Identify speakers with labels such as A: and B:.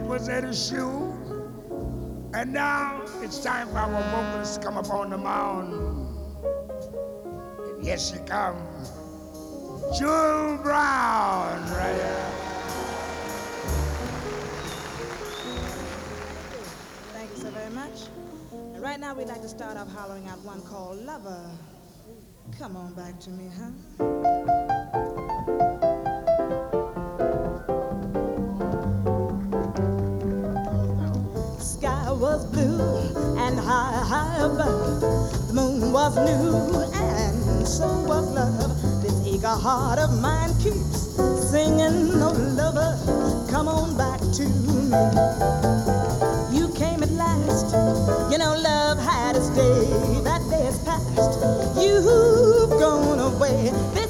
A: was Eddie Shoe. And now it's time for our vocalists to come up on the mound. And yes, she comes. Jewel Brown, right here.
B: Thank you so very much. And right now we'd like to start off hollering out one called Lover. Come on back to me, huh? Sky was blue and high above. The moon was new and so was love. This eager heart of mine keeps singing, oh lover, come on back to me. You came at last, you know love had its day. That day is past, you've gone away.